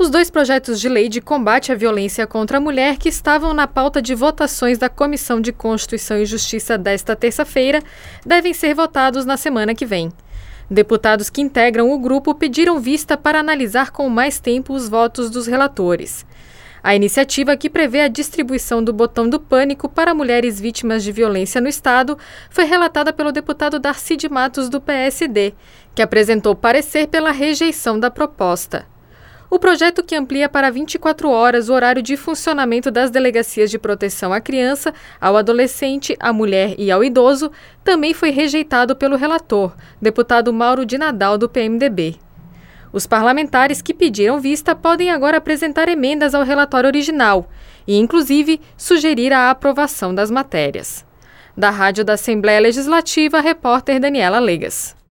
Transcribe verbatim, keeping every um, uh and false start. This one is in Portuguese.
Os dois projetos de lei de combate à violência contra a mulher que estavam na pauta de votações da Comissão de Constituição e Justiça desta terça-feira devem ser votados na semana que vem. Deputados que integram o grupo pediram vista para analisar com mais tempo os votos dos relatores. A iniciativa, que prevê a distribuição do botão do pânico para mulheres vítimas de violência no Estado, foi relatada pelo deputado Darcy de Matos, do P S D, que apresentou parecer pela rejeição da proposta. O projeto, que amplia para vinte e quatro horas o horário de funcionamento das delegacias de proteção à criança, ao adolescente, à mulher e ao idoso, também foi rejeitado pelo relator, deputado Mauro de Nadal, do P M D B. Os parlamentares que pediram vista podem agora apresentar emendas ao relatório original e, inclusive, sugerir a aprovação das matérias. Da Rádio da Assembleia Legislativa, a repórter Daniela Legas.